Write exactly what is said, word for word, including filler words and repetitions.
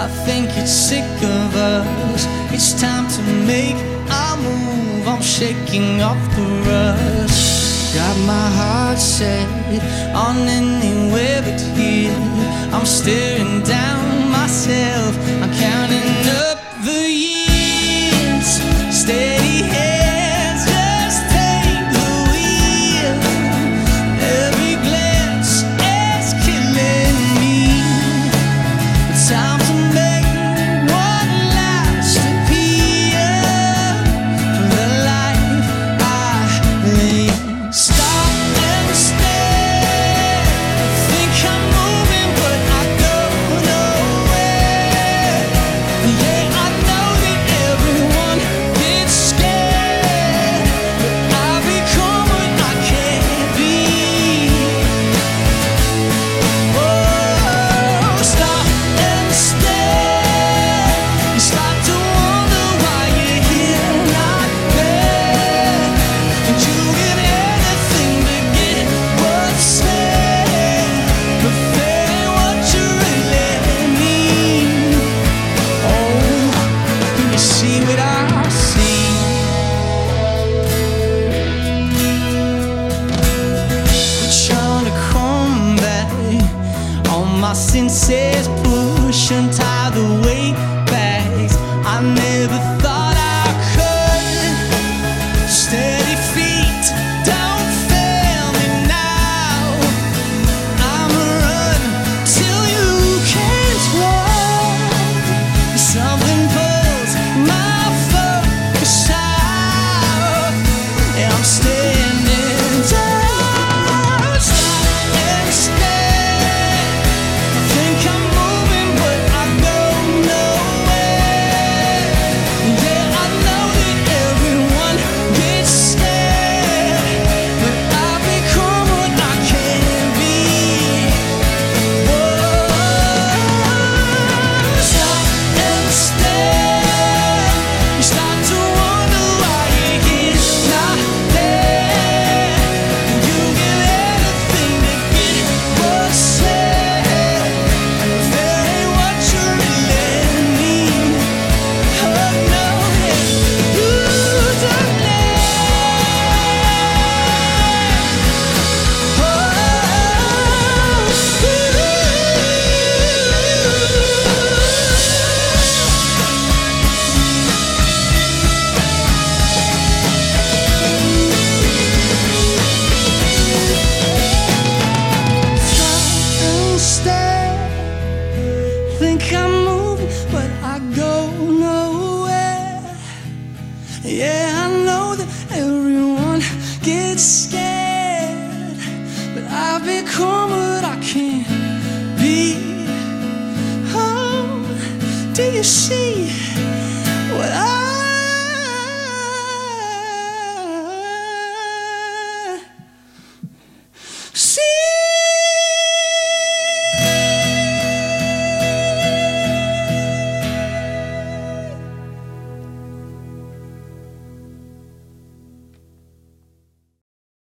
I think it's sick of us. It's time to make a move. I'm shaking off the rust. Got my heart set on anywhere but here. I'm staring down myself. I'm counting up the years. Steady hands just take the wheel. Every glance is killing me. It's time to make one last appeal for the life I live. Stop and stare. Think I'm moving, but I go nowhere. Yeah, I know that everyone gets scared, but I become what I can't be. Oh, stop and stare. You start to wonder why you're here, not there. And you give anything to get what's there, but that ain't what you really need. Oh, can you see what I see? We're trying to come back. All my senses push and tie the weight back. I never thought I could. Steady feet don't fail me now. I'ma run till you can't walk. Something pulls my focus out, and I'm standing down. Stop and stare. I think I'm moving, but I go nowhere. Yeah, I know that everyone gets scared, but I become what I can't be. Whoa, stop and stare. You start to wonder why you're here, not there. You give anything to get what's there, but that ain't what you really need. Oh no, you don't stop and stare. Think I'm moving, but I go nowhere. Yeah, I know that everyone gets scared, but I've become what I can't be. Oh, do you see